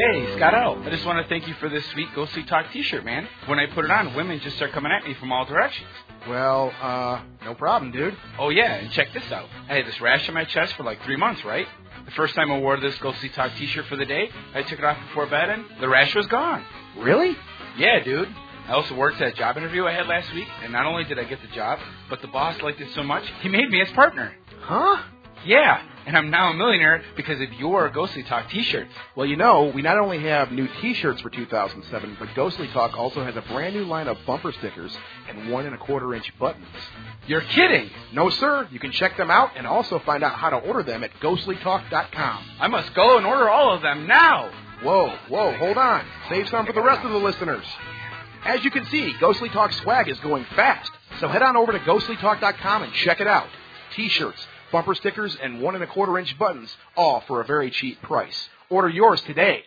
Hey, Scott L. I just want to thank you for this sweet Ghostly Talk t-shirt, man. When I put it on, women just start coming at me from all directions. Well, no problem, dude. Oh, yeah, and check this out. I had this rash on my chest for like 3 months, right? The first time I wore this Ghostly Talk t-shirt for the day, I took it off before bed, and the rash was gone. Really? Yeah, dude. I also worked at a job interview I had last week, and not only did I get the job, but the boss liked it so much, he made me his partner. Huh? Yeah, and I'm now a millionaire because of your Ghostly Talk t-shirts. Well, you know, we not only have new t-shirts for 2007, but Ghostly Talk also has a brand new line of bumper stickers and 1 1/4-inch buttons. You're kidding! No, sir. You can check them out and also find out how to order them at ghostlytalk.com. I must go and order all of them now! Whoa, hold on. Save some for the rest of the listeners. As you can see, Ghostly Talk swag is going fast, so head on over to ghostlytalk.com and check it out. T-shirts, bumper stickers, and 1 1/4-inch buttons, all for a very cheap price. Order yours today.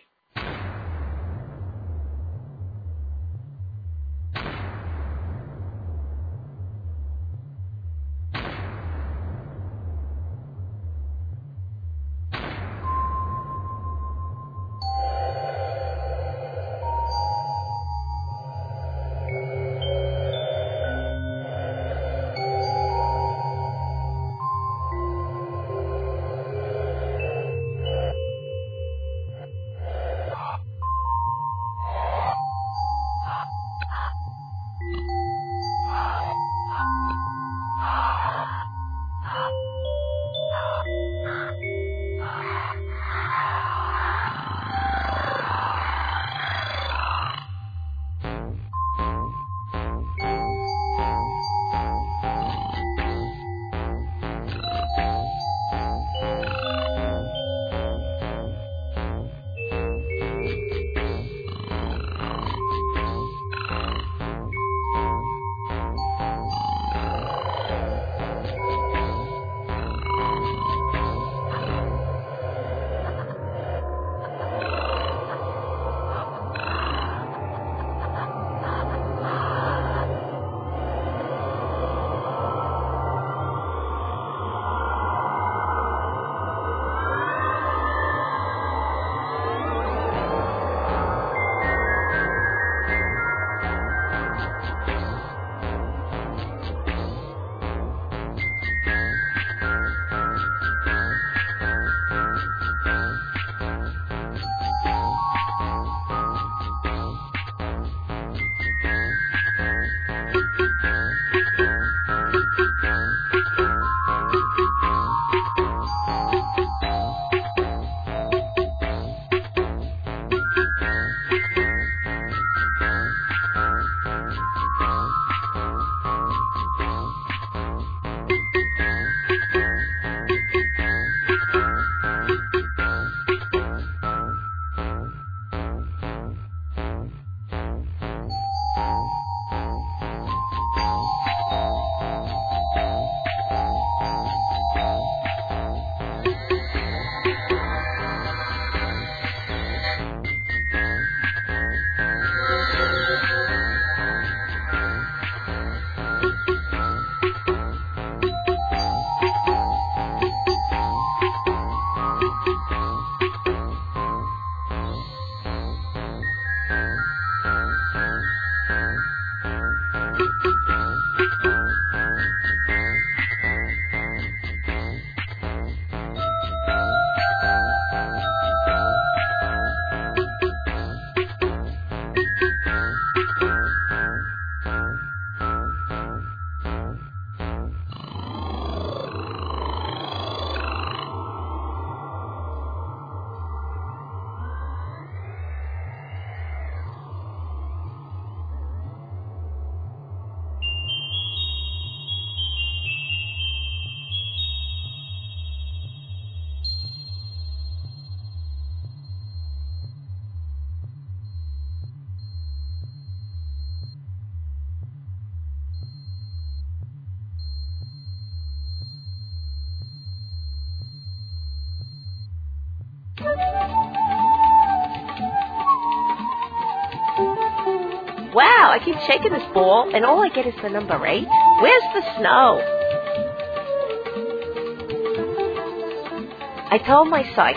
Wow, I keep shaking this ball, and all I get is the number 8. Where's the snow? I told my psychic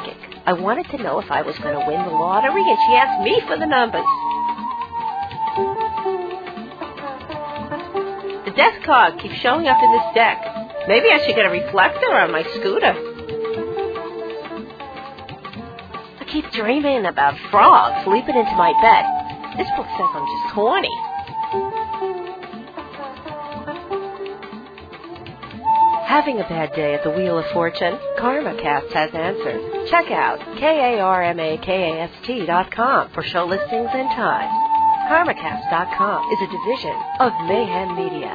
I wanted to know if I was going to win the lottery, and she asked me for the numbers. The death card keeps showing up in this deck. Maybe I should get a reflector on my scooter. I keep dreaming about frogs leaping into my bed. This book says I'm just horny. Having a bad day at the Wheel of Fortune? KarmaCast has answers. Check out KarmaCast.com for show listings and times. KarmaCast.com is a division of Mayhem Media.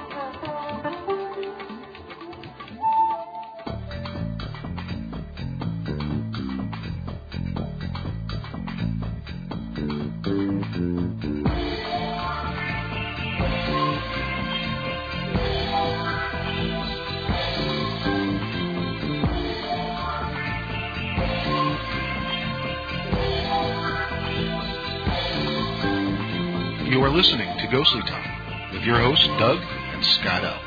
You are listening to Ghostly Talk with your hosts, Doug and Scott L.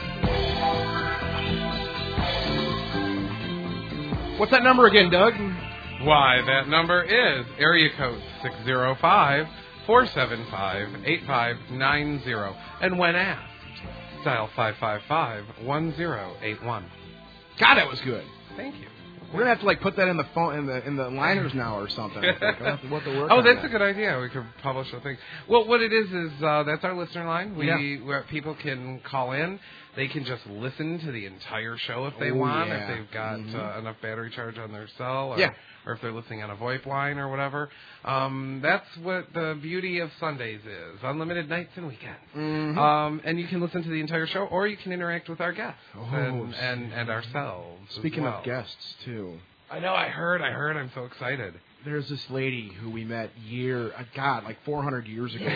What's that number again, Doug? Why, that number is area code 605-475-8590. And when asked, dial 555-1081. God, that was good. Thank you. We're gonna have to put that in the phone in the liners now or something. I think. We'll have to work Oh, on that's that. a good idea. We could publish a thing. Well, what it is that's our listener line. Where people can call in. They can just listen to the entire show if they want, yeah. if they've got enough battery charge on their cell, or if they're listening on a VoIP line or whatever. That's what the beauty of Sundays is: unlimited nights and weekends. And you can listen to the entire show, or you can interact with our guests and ourselves. Speaking as well. of guests, too. I know. I heard. I'm so excited. There's this lady who we met like 400 years ago.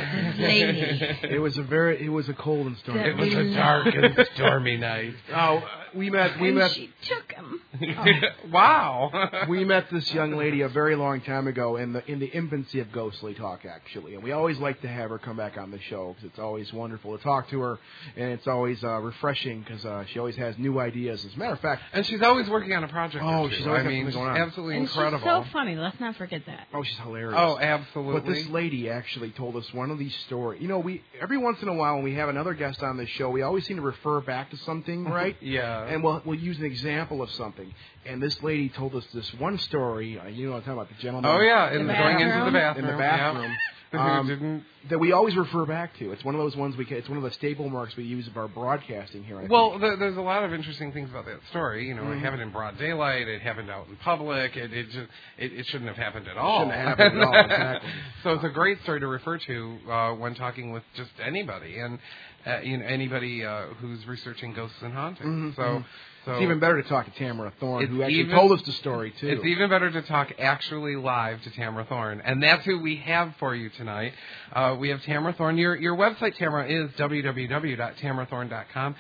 It was a cold and stormy. It was a dark and stormy night. Oh, we met. She took him. Wow. We met this young lady a very long time ago in the infancy of Ghostly Talk, actually, and we always like to have her come back on the show because it's always wonderful to talk to her, and it's always refreshing because she always has new ideas. As a matter of fact, and she's always working on a project. Oh, she's always got something going on. Absolutely and incredible. She's so funny. Let's not forget that. Oh, she's hilarious. Oh, absolutely. But this lady actually told us one of these stories. You know, we every once in a while when we have another guest on this show, we always seem to refer back to something, right? Yeah. And we'll use an example of something. And this lady told us this one story. You know what I'm talking about, the gentleman. Oh, yeah, going into the bathroom. In the bathroom. That we always refer back to. It's one of those ones it's one of the staple marks we use of our broadcasting here. I think. There's a lot of interesting things about that story. You know, it happened in broad daylight. It happened out in public. It shouldn't have happened at all. Shouldn't have happened at all. Exactly. So it's a great story to refer to when talking with just anybody and anybody who's researching ghosts and hauntings. So it's even better to talk to Tamara Thorne, who actually told us the story, too. It's even better to talk actually live to Tamara Thorne, and that's who we have for you tonight. We have Tamara Thorne. Your website, Tamara, is www.tamarathorne.com,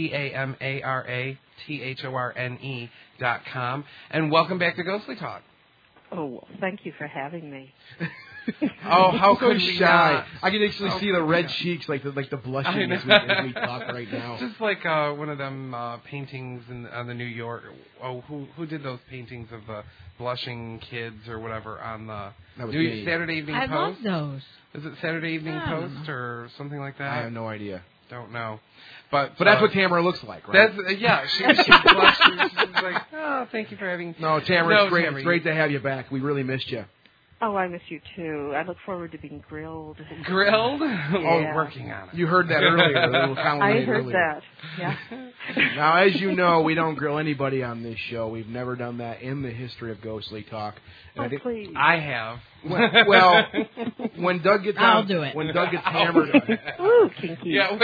TamaraThorne.com, and welcome back to Ghostly Talk. Oh, well, thank you for having me. Oh, how could we not? I can actually see the red cheeks, like the blushing as we talk right now. Just like one of them paintings on the New York. Oh, who did those paintings of the blushing kids or whatever on the Saturday Evening Post? I love those. Is it Saturday Evening Post or something like that? I have no idea. Don't know. But that's what Tamara looks like, right? She blushed. She's like, oh, thank you for having. No, Tamara, it's great. It's great to have you back. We really missed you. Oh, I miss you too. I look forward to being grilled. Grilled? Yeah. Oh, working on it. You heard that earlier. I heard that. Yeah. Now, as you know, we don't grill anybody on this show. We've never done that in the history of Ghostly Talk. And please. I have. Well, when Doug gets I'll do it. When Doug gets hammered. Ooh, kinky. Yeah.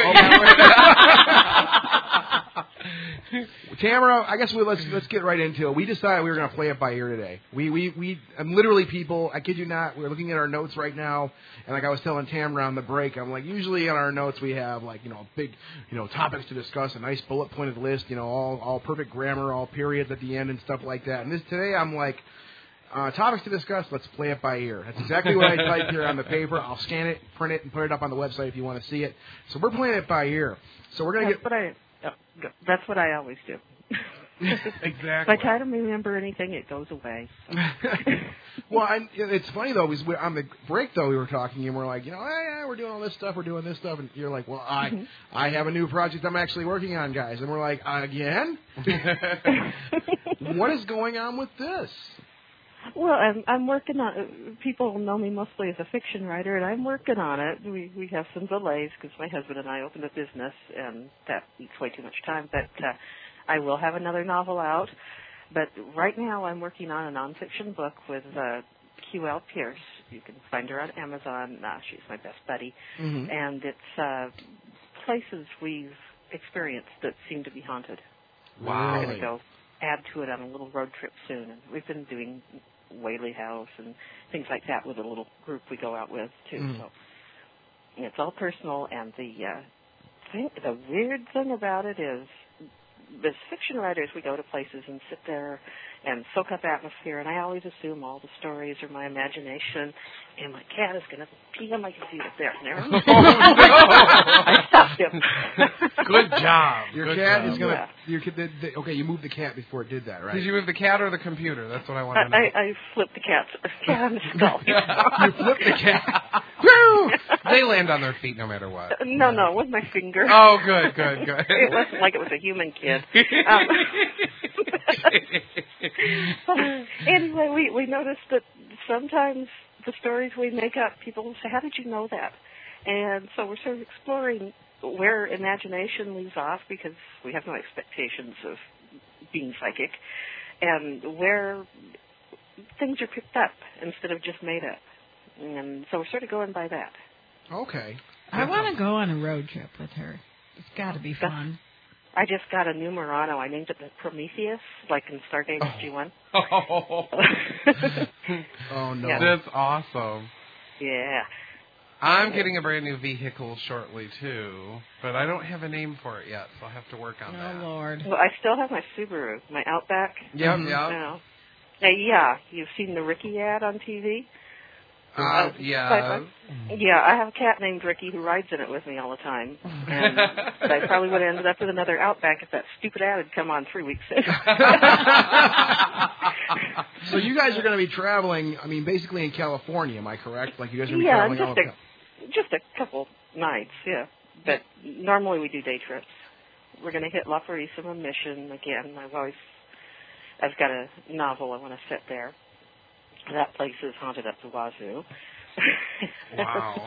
Tamara, I guess let's get right into it. We decided we were going to play it by ear today. We literally, people, I kid you not, we're looking at our notes right now, and like I was telling Tamara on the break, I'm like, usually on our notes we have like, big, topics to discuss, a nice bullet pointed list, all perfect grammar, all periods at the end and stuff like that. And today I'm like, topics to discuss, let's play it by ear. That's exactly what I typed here on the paper. I'll scan it, print it, and put it up on the website if you want to see it. So we're playing it by ear. So we're going to That's what I always do. Exactly. If I try to remember anything, it goes away. Well, it's funny though, because on the break though we were talking and we're like, yeah, we're doing all this stuff, we're doing this stuff, and you're like, well, I have a new project I'm actually working on, guys, and we're like, again? What is going on with this? Well, I'm working on. People know me mostly as a fiction writer, and I'm working on it. We have some delays because my husband and I opened a business, and that eats way too much time. But I will have another novel out. But right now, I'm working on a nonfiction book with QL Pierce. You can find her on Amazon. She's my best buddy, and it's places we've experienced that seem to be haunted. Wow. We're going to go add to it on a little road trip soon, and we've been doing Whaley House and things like that with a little group we go out with too. So it's all personal, and the weird thing about it is, as fiction writers, we go to places and sit there and soak up atmosphere, and I always assume all the stories are my imagination, and my cat is going to pee on my computer there. I stopped him. Good job. Your cat is going to... Okay, you moved the cat before it did that, right? Did you move the cat or the computer? That's what I want to know. I flipped the cat on the skull. You flipped the cat. They land on their feet no matter what. No, with my finger. Oh, good. It wasn't like it was a human kid. Anyway, we noticed that sometimes the stories we make up, people will say, how did you know that? And so we're sort of exploring where imagination leaves off, because we have no expectations of being psychic, and where things are picked up instead of just made up. And so we're sort of going by that. Okay. I want to go on a road trip with her. It's got to be fun. I just got a new Murano. I named it the Prometheus, like in Stargate SG-1. Oh, no. Yeah. That's awesome. Yeah. I'm getting a brand new vehicle shortly, too, but I don't have a name for it yet, so I'll have to work on that. Oh, Lord. Well, I still have my Subaru, my Outback. Yep. Yeah, you've seen the Ricky ad on TV? Yeah. Yeah, I have a cat named Ricky who rides in it with me all the time. And I probably would have ended up with another Outback if that stupid ad had come on 3 weeks ago. So you guys are going to be traveling, basically in California, am I correct? Like you guys are going to be traveling all over? Just a couple nights, yeah. But normally we do day trips. We're going to hit La Purísima Mission again. I've got a novel I want to set there. That place is haunted up the wazoo. Wow.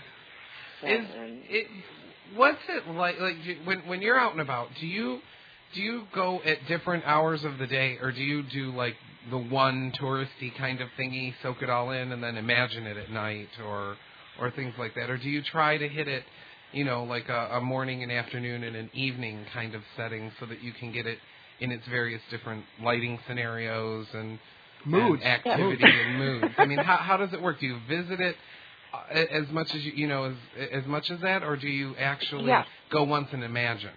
What's it like when you're out and about? Do you go at different hours of the day, or do you do like the one touristy kind of thingy, soak it all in, and then imagine it at night, or things like that? Or do you try to hit it, like a morning and afternoon and an evening kind of setting, so that you can get it in its various different lighting scenarios and moods, and activity and moods? How does it work? Do you visit it as much as as much as that, or do you actually go once and imagine?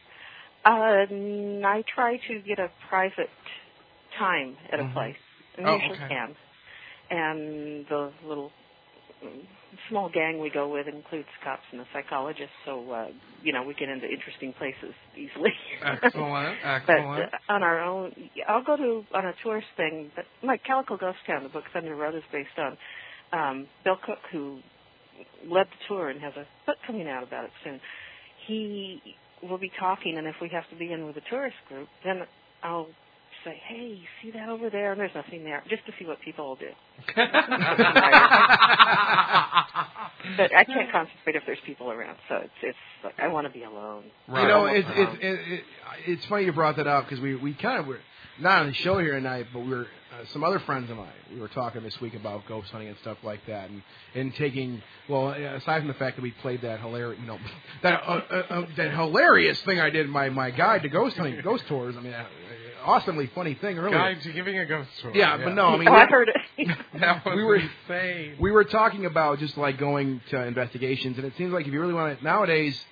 I try to get a private time at a place, and usually can. And the little small gang we go with includes cops and a psychologist, so we get into interesting places easily. Excellent. But on our own, I'll go on a tourist thing. But like Calico Ghost Town, the book Thunder Road is based on, Bill Cook, who led the tour and has a book coming out about it soon. He will be talking, and if we have to be in with a tourist group, then I'll say, hey, you see that over there? And there's nothing there, just to see what people will do. But I can't concentrate if there's people around, so it's like I want to be alone. Right. It's funny you brought that up, because we kind of were not on the show here tonight, but we were some other friends of mine. We were talking this week about ghost hunting and stuff like that, and taking, well, aside from the fact that we played that hilarious, that hilarious thing I did in my guide to ghost hunting, ghost tours. Awesomely funny thing earlier. Guide to giving a ghost tour. Yeah, but no, I heard it. That was insane. We were talking about just like going to investigations, and it seems like if you really want to nowadays,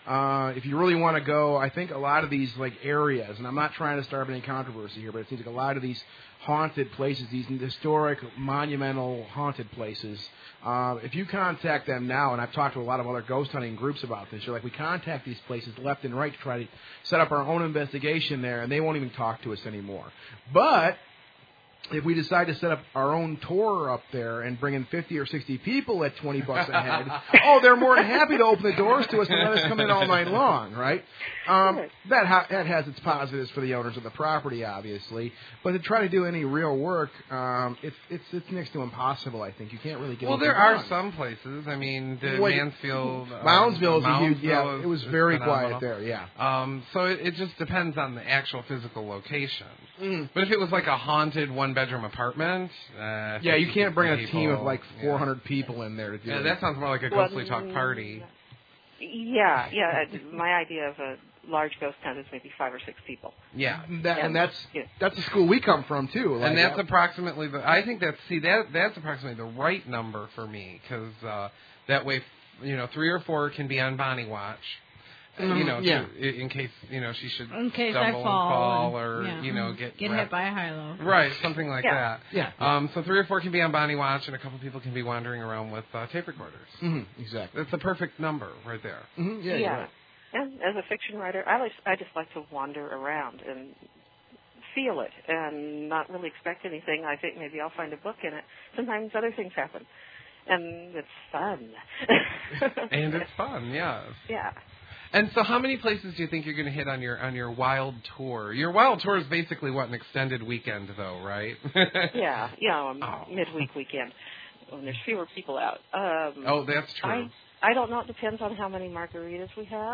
if you really want to go, I think a lot of these like areas, and I'm not trying to start any controversy here, but it seems like a lot of these haunted places, these historic, monumental haunted places, if you contact them now, and I've talked to a lot of other ghost hunting groups about this, you're like, we contact these places left and right to try to set up our own investigation there, and they won't even talk to us anymore. But if we decide to set up our own tour up there and bring in 50 or 60 people at $20 a head, they're more than happy to open the doors to us and let us come in all night long, right? That has its positives for the owners of the property, obviously. But to try to do any real work, it's next to impossible, I think. You can't really get Well, there are some places. I mean, Mansfield. Moundsville is a huge, it was very quiet there, so it just depends on the actual physical location. But if it was like a haunted one-bedroom apartment... you can't bring a team of like 400 people in there to do it. That sounds more like a ghostly talk party. Yeah. My idea of a large ghost hunt is maybe 5 or 6 people. Yeah, that's the school we come from, too. And that's approximately... that's approximately the right number for me, because that way, 3 or 4 can be on Bonnie watch. In case she should stumble and fall or get hit by a high-low. Right, something like that. Yeah. So 3 or 4 can be on Bonnie watch, and a couple people can be wandering around with tape recorders. Exactly. That's the perfect number right there. Yeah. You're right. And as a fiction writer, I just like to wander around and feel it and not really expect anything. I think maybe I'll find a book in it. Sometimes other things happen, and it's fun. And it's fun, yes. Yeah. And so how many places do you think you're going to hit on your wild tour? Your wild tour is basically, an extended weekend, though, right? Midweek weekend when there's fewer people out. That's true. I don't know. It depends on how many margaritas we have.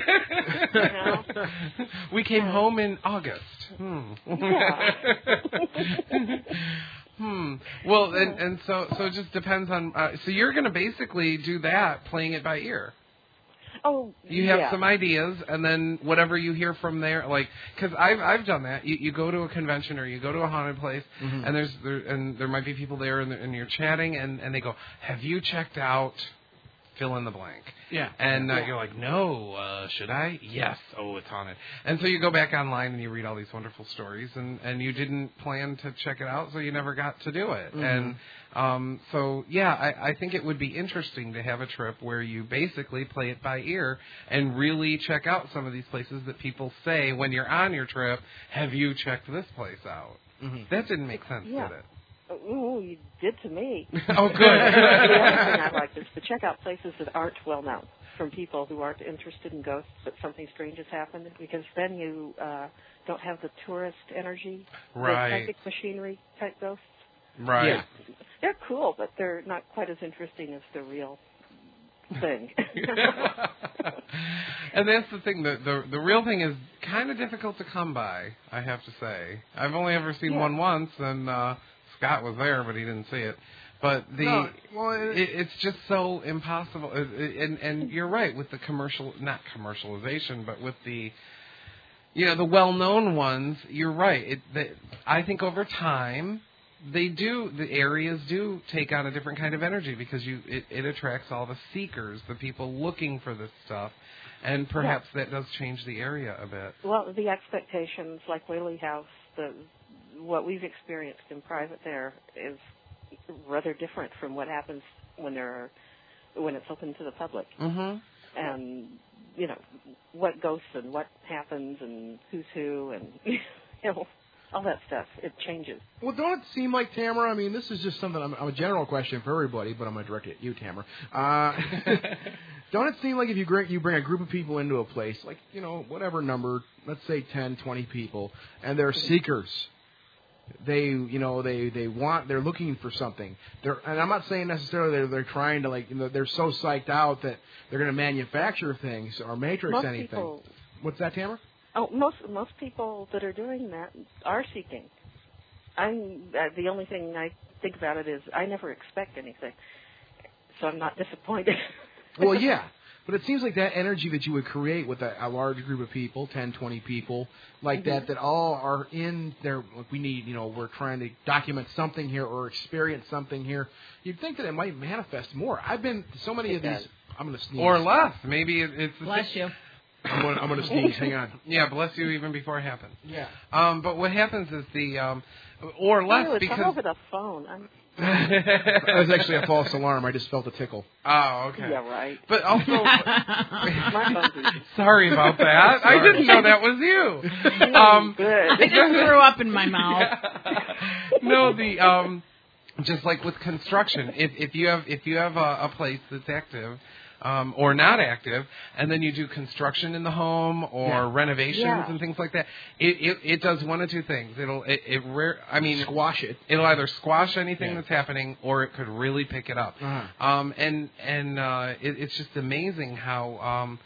We came home in August. Well, and so it just depends on... so you're going to basically do that, playing it by ear. You have some ideas, and then whatever you hear from there, because I've done that. You go to a convention or you go to a haunted place, and there might be people there, and you're chatting, and they go, "Have you checked out fill in the blank?" Yeah. And you're like, "No, should I?" "Yes." "Oh, it's haunted." And so you go back online and you read all these wonderful stories, and you didn't plan to check it out, so you never got to do it. And I think it would be interesting to have a trip where you basically play it by ear and really check out some of these places that people say when you're on your trip, "Have you checked this place out?" That didn't make sense, did it? Oh, you did to me. Oh, good. The other thing I like is to check out places that aren't well known from people who aren't interested in ghosts, but something strange has happened, because then you don't have the tourist energy, the psychic machinery type ghosts. Right. Yeah. They're cool, but they're not quite as interesting as the real thing. And that's the thing. The real thing is kind of difficult to come by, I have to say. I've only ever seen one once, and Scott was there, but he didn't see it. But it's just so impossible. And you're right, with the not commercialization, but with the the well-known ones, you're right. I think over time, the areas do take on a different kind of energy, because it attracts all the seekers, the people looking for this stuff, and perhaps that does change the area a bit. Well, the expectations, like Whaley House, what we've experienced in private there is rather different from what happens when it's open to the public. And what ghosts and what happens and who's who and all that stuff. It changes. Well, don't it seem like, Tamara, I mean, this is just something, I'm a general question for everybody, but I'm going to direct it at you, Tamara. Don't it seem like if you bring a group of people into a place, like, whatever number, let's say 10, 20 people, and they're seekers, they're looking for something. And I'm not saying necessarily they're trying to, they're so psyched out that they're going to manufacture things or matrix anything. What's that, Tamara? Oh, most people that are doing that are seeking. The only thing I think about it is I never expect anything, so I'm not disappointed. Well, yeah, But it seems like that energy that you would create with a large group of people, 10, 20 people, like that all are in there. Like we need, we're trying to document something here or experience something here. You'd think that it might manifest more. I've been to so many of these. I'm going to sneeze. Or less. Maybe it's the Bless you. I'm going to sneeze. Hang on. Yeah, bless you even before it happens. Yeah. But what happens is or less because... over the phone. That was actually a false alarm. I just felt a tickle. Oh, okay. Yeah, right. But also... My phone's Sorry about that. I didn't know that was you. good. I just threw up in my mouth. No, just like with construction, if you have a place that's active, or not active, and then you do construction in the home or renovations and things like that, it does one of two things. Squash it. It'll either squash anything that's happening, or it could really pick it up. It's just amazing how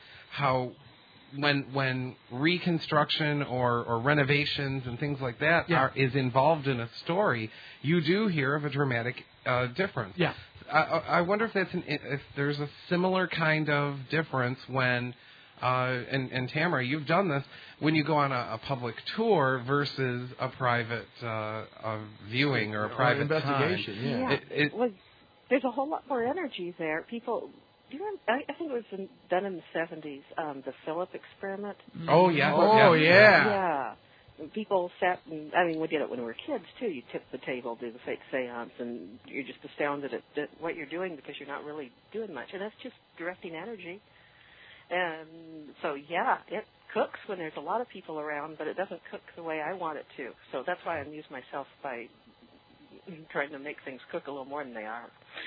when reconstruction or renovations and things like that is involved in a story, you do hear of a dramatic difference. Yeah. I wonder if there's a similar kind of difference when, and Tamara, you've done this, when you go on a public tour versus a private viewing or a private investigation. Well, there's a whole lot more energy there. People, I think it was done in the 70s, the Philip experiment. Oh, yeah. Yeah. People sat, and we did it when we were kids, too. You tip the table, do the fake seance, and you're just astounded at what you're doing because you're not really doing much. And that's just directing energy. And so, it cooks when there's a lot of people around, but it doesn't cook the way I want it to. So that's why I amuse myself by trying to make things cook a little more than they are.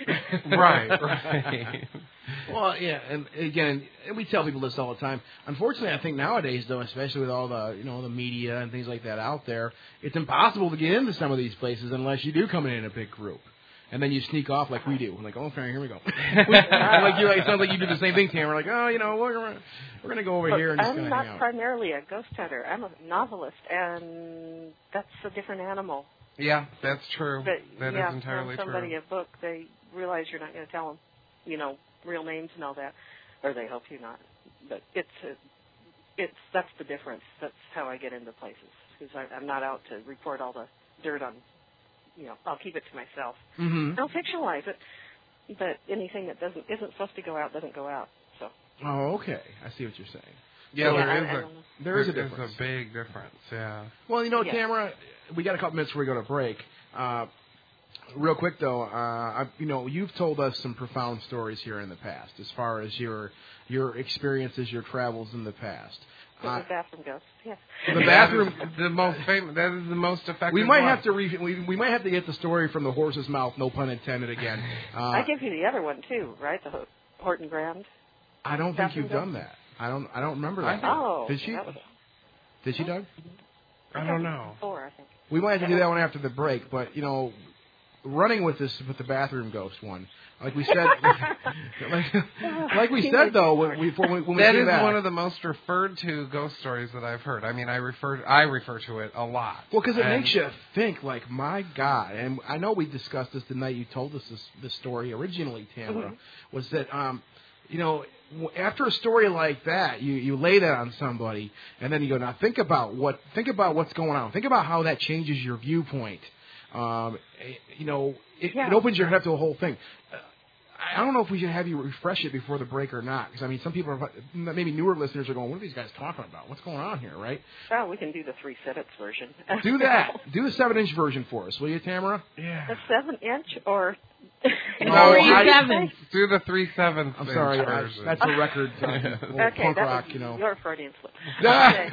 Right. Well, yeah, and again, we tell people this all the time. Unfortunately, I think nowadays, though, especially with all the the media and things like that out there, it's impossible to get into some of these places unless you do come in a big group. And then you sneak off like we do. Like, okay, here we go. It sounds like you do the same thing, Tamara. Like, we're going to go over here and just I'm hang out. not primarily a ghost hunter. I'm a novelist, and that's a different animal. Yeah, that's true. But, that is entirely true. Somebody true. a book, they realize you're not going to tell them, real names and all that, or they hope you're not. But that's the difference. That's how I get into places, because I'm not out to report all the dirt on. I'll keep it to myself. Mm-hmm. I'll fictionalize it, but anything that isn't supposed to go out doesn't go out. So. Oh, okay. I see what you're saying. Yeah, there is a difference. There's a big difference. Yeah. Well, Tamara, we got a couple minutes before we go to break. Real quick though, you've told us some profound stories here in the past, as far as your experiences, your travels in the past. The bathroom ghost, yes. The bathroom, the most famous. That is the most effective. We might have to we might have to get the story from the horse's mouth, no pun intended. Again, I give you the other one too, right? The Horton Grand. I don't think you've done that. I don't remember that. Did she? Did she, Doug? I don't know. I think. We might have to do that one after the break, but running with the bathroom ghost one, like we said, like we said though, when we that is one of the most referred to ghost stories that I've heard. I mean, I refer to it a lot. Well, because it makes you think, like, my God, and I know we discussed this the night you told us this story originally, Tamara, was that after a story like that, you lay that on somebody, and then you go, now think about what's going on. Think about how that changes your viewpoint. It opens your head up to a whole thing. I don't know if we should have you refresh it before the break or not, because some people maybe newer listeners are going, what are these guys talking about? What's going on here, right? Oh, we can do the 3 cents version. Do that. Do the 7-inch version for us, will you, Tamara? Yeah. The 7-inch or? No, 3/7. Do the 3/7. I'm sorry, that's a record. Okay, punk that rock, was your Freudian slip. Okay.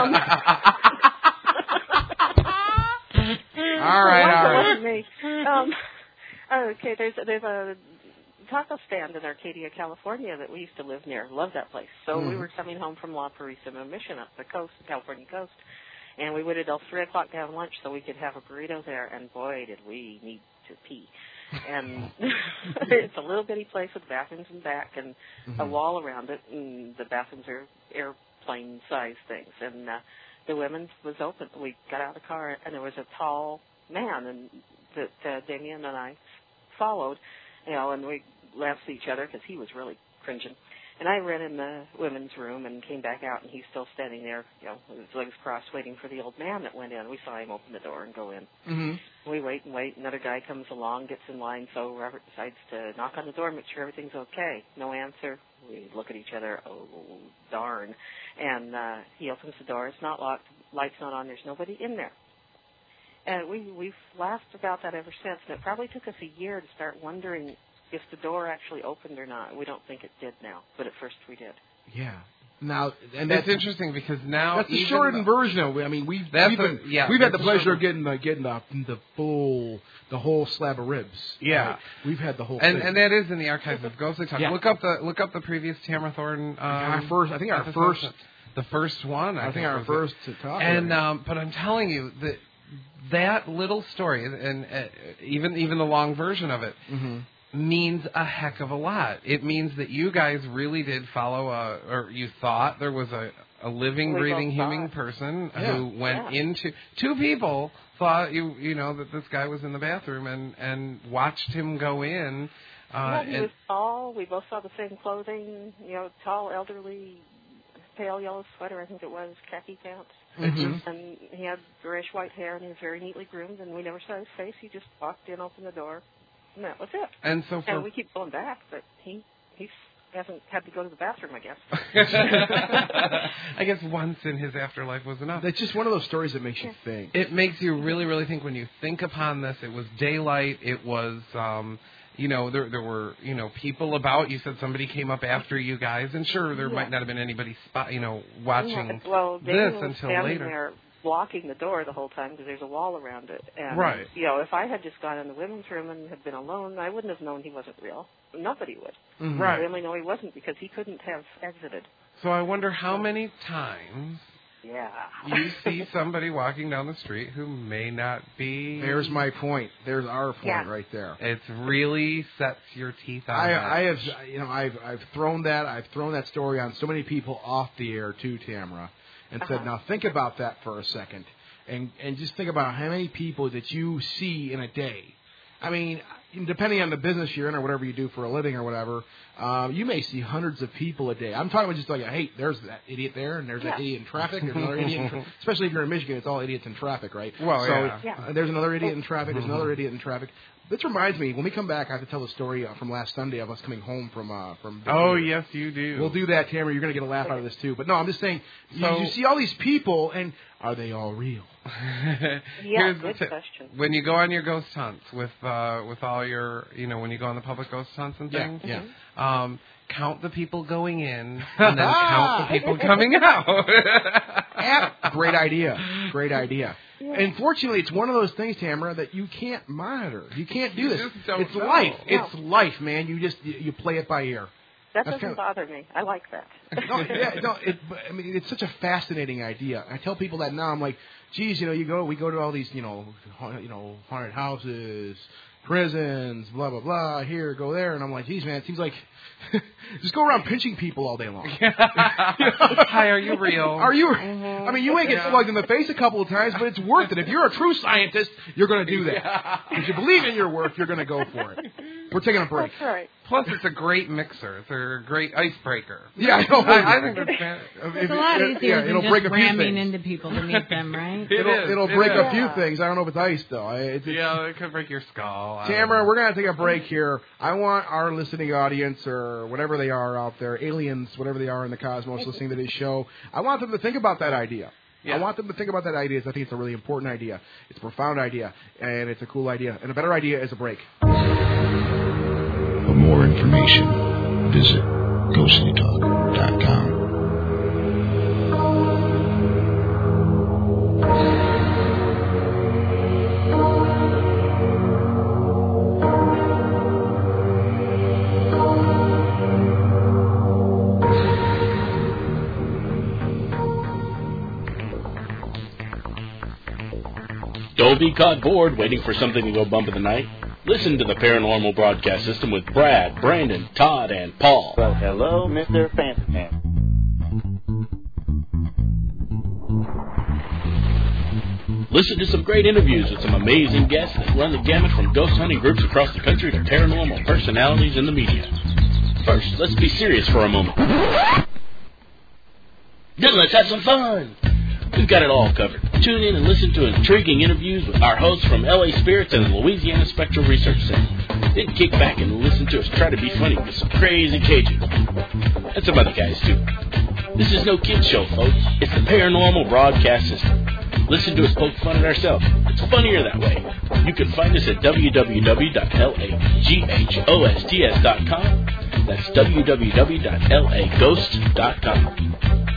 All right. Me. Okay, there's a taco stand in Arcadia, California that we used to live near. Love that place. So we were coming home from La Purísima Mission up the coast, the California coast, and we waited till 3 o'clock to have lunch so we could have a burrito there. And boy, did we need to pee. And it's a little bitty place with bathrooms in back and a wall around it, and the bathrooms are airplane-sized things. And the women's was open. We got out of the car, and there was a tall man, and that Damien and I followed, and we laughed at each other because he was really cringing. And I ran in the women's room and came back out, and he's still standing there, with his legs crossed, waiting for the old man that went in. We saw him open the door and go in. Mm-hmm. We wait and wait. Another guy comes along, gets in line, so Robert decides to knock on the door, make sure everything's okay. No answer. We look at each other, oh, darn. And he opens the door. It's not locked. Light's not on. There's nobody in there. And we've laughed about that ever since. And it probably took us a year to start wondering if the door actually opened or not. We don't think it did now, but at first we did. Yeah. Now, and that's interesting because now that's the shortened version of it. I mean, we've had the pleasure of getting the whole slab of ribs. Yeah, right? We've had the whole and thing. And that is in the archives of Ghostly Talk. Yeah. Look up the previous Tamara Thornton. The first one. I think our first to talk. And but I'm telling you that little story and even the long version of it. Mm-hmm. means a heck of a lot. It means that you guys really did follow or you thought there was a living, breathing human person who went into... Two people thought, you know, that this guy was in the bathroom and watched him go in. He was tall. We both saw the same clothing, tall, elderly, pale yellow sweater, I think it was, khaki pants. Mm-hmm. And he had grayish white hair, and he was very neatly groomed, and we never saw his face. He just walked in, opened the door. And that was it. And so we keep going back, but he hasn't had to go to the bathroom, I guess. I guess once in his afterlife was enough. It's just one of those stories that makes you think. It makes you really, really think when you think upon this. It was daylight. It was, there were, people about. You said somebody came up after you guys, and sure, there might not have been anybody watching this until later. There blocking the door the whole time because there's a wall around it. And, right. If I had just gone in the women's room and had been alone, I wouldn't have known he wasn't real. Nobody would. Mm-hmm. Right. I only know he wasn't because he couldn't have exited. So I wonder how many times you see somebody walking down the street who may not be... There's my point. There's our point right there. It really sets your teeth on I've thrown that story on so many people off the air too, Tamara. And said, now think about that for a second, and just think about how many people that you see in a day. I mean, depending on the business you're in or whatever you do for a living or whatever, you may see hundreds of people a day. I'm talking about just like, hey, there's that idiot there, and there's that idiot in traffic, there's another idiot in especially if you're in Michigan, it's all idiots in traffic, right? Well, there's another idiot in traffic, there's another idiot in traffic. This reminds me, when we come back, I have to tell the story from last Sunday of us coming home from. Oh, yes, you do. We'll do that, Tamara. You're going to get a laugh out of this too. But no, I'm just saying, you see all these people, and are they all real? Good question. When you go on your ghost hunts with all your, when you go on the public ghost hunts and things, count the people going in and then count the people coming out. Great idea. Unfortunately, it's one of those things, Tamara, that you can't monitor. You can't do this. It's life. No. It's life, man. You play it by ear. That doesn't bother me. I like that. It's such a fascinating idea. I tell people that now. I'm like, geez, we go to all these, haunted houses, prisons, blah blah blah. Here, go there, and I'm like, geez, man, it seems like just go around pinching people all day long. Hi, are you real? Are you? Mm-hmm. I mean, you may get slugged in the face a couple of times, but it's worth it. If you're a true scientist, you're going to do that. If you believe in your work, you're going to go for it. We're taking a break. That's right. Plus, it's a great mixer. It's a great icebreaker. Yeah, I know. I think that's fantastic. It's a lot easier than just ramming into people to meet them, right? It'll break a few things. I don't know if it's ice, though. It could break your skull. Tamara, we're going to take a break here. I want our listening audience, or whatever they are out there, aliens, whatever they are in the cosmos listening to this show, I want them to think about that idea. Yeah. I want them to think about that idea. I think it's a really important idea. It's a profound idea, and it's a cool idea. And a better idea is a break. For more information, visit ghostlytalk.com. Don't be caught bored waiting for something to go bump in the night. Listen to the Paranormal Broadcast System with Brad, Brandon, Todd, and Paul. Well, hello, Mr. Fancy Man. Listen to some great interviews with some amazing guests that run the gamut from ghost hunting groups across the country to paranormal personalities in the media. First, let's be serious for a moment. Then let's have some fun. We've got it all covered. Tune in and listen to intriguing interviews with our hosts from LA Spirits and the Louisiana Spectral Research Center. Then kick back and listen to us try to be funny with some crazy Cajuns. And some other guys, too. This is no kid show, folks. It's the Paranormal Broadcast System. Listen to us poke fun at ourselves. It's funnier that way. You can find us at www.laghosts.com. That's www.laghosts.com.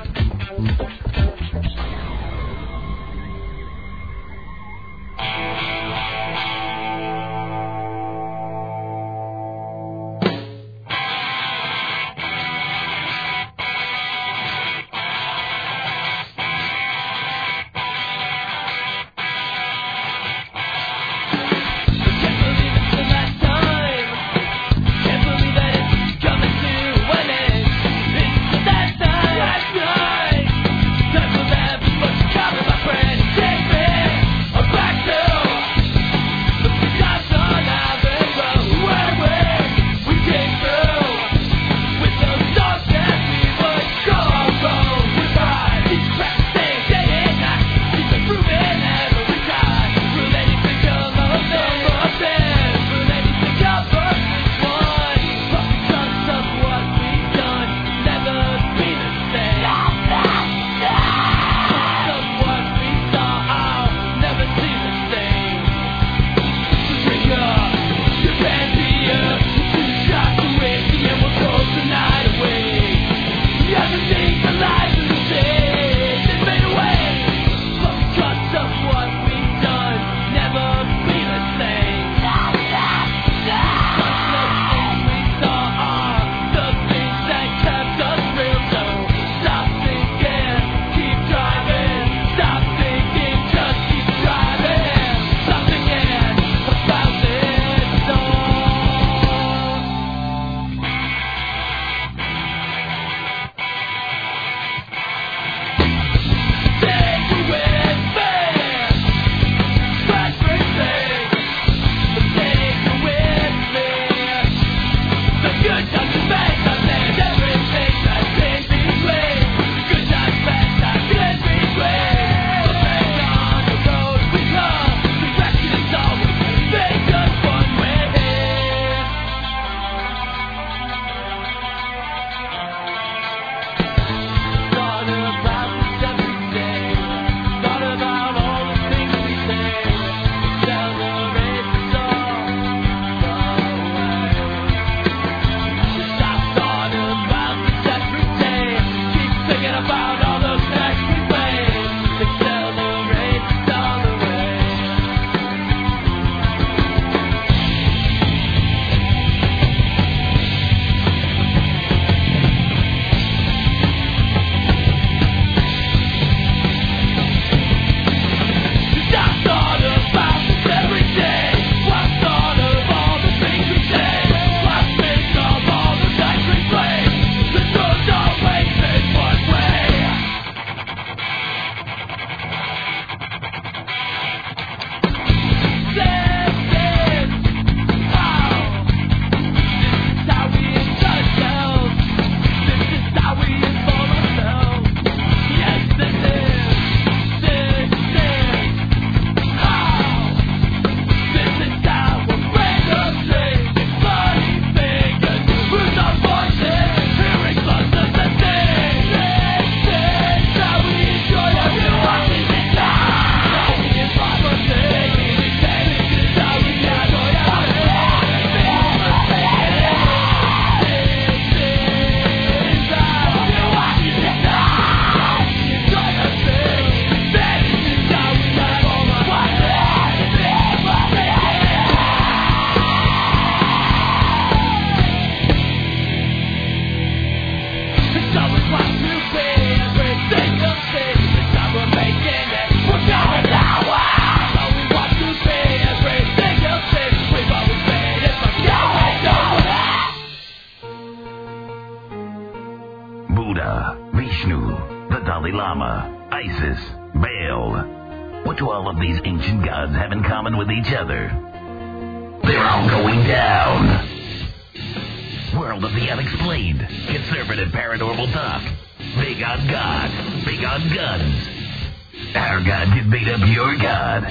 What do all of these ancient gods have in common with each other? They're all going down. We're world of the unexplained. Conservative paranormal talk. Big on God. Big on guns. Our God can beat up your God.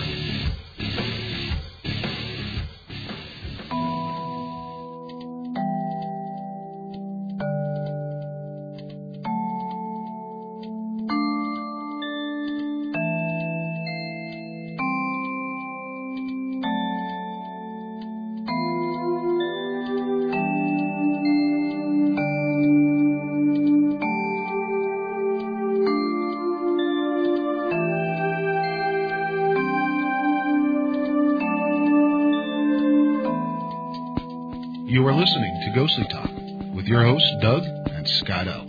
You are listening to Ghostly Talk with your hosts, Doug and Scott L.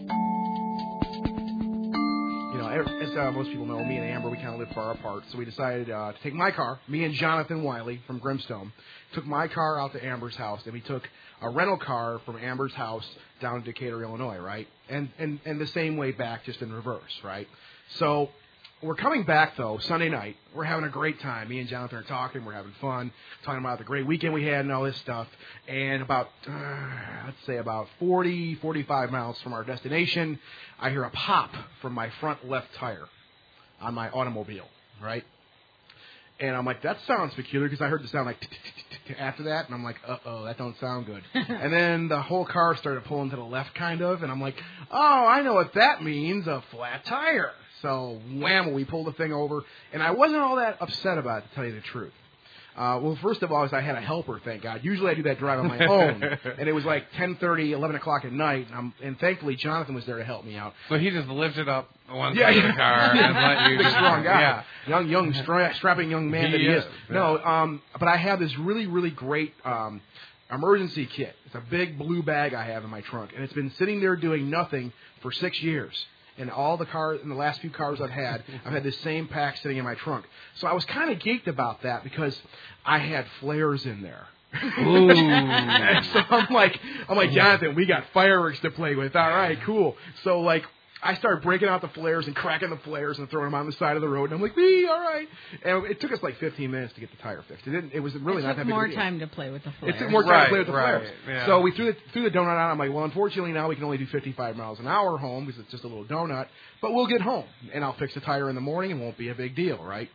You know, as most people know, me and Amber, we kind of live far apart, so we decided to take my car, me and Jonathan Wiley from Grimstone, took my car out to Amber's house, and we took a rental car from Amber's house down to Decatur, Illinois, right? And the same way back, just in reverse, right? So we're coming back, though, Sunday night. We're having a great time. Me and Jonathan are talking. We're having fun, talking about the great weekend we had and all this stuff. And about, let's say about 40, 45 miles from our destination, I hear a pop from my front left tire on my automobile, right? And I'm like, that sounds peculiar, because I heard the sound like after that, and I'm like, uh-oh, that don't sound good. And then the whole car started pulling to the left, kind of, and I'm like, oh, I know what that means, a flat tire. So, wham, we pulled the thing over, and I wasn't all that upset about it, to tell you the truth. Well, first of all, I had a helper, thank God. Usually I do that drive on my own, and it was like 10:30, 11 o'clock at night, and thankfully Jonathan was there to help me out. So he just lifted up one side of the car and let you... Big, strong guy. Yeah. Strapping young man that he is. Yeah. No, but I have this really, really great emergency kit. It's a big blue bag I have in my trunk, and it's been sitting there doing nothing for 6 years. In all the cars, in the last few cars I've had this same pack sitting in my trunk. So I was kind of geeked about that because I had flares in there. Ooh. So I'm like, Jonathan, we got fireworks to play with. All right, cool. So like, I started breaking out the flares and cracking the flares and throwing them on the side of the road. And I'm like, all right. And it took us like 15 minutes to get the tire fixed. It was really not that big a deal. It took more time to play with the flares. It took more time to play with the flares. Yeah. So we threw the donut out. I'm like, well, unfortunately now we can only do 55 miles an hour home because it's just a little donut. But we'll get home, and I'll fix the tire in the morning. It won't be a big deal, right?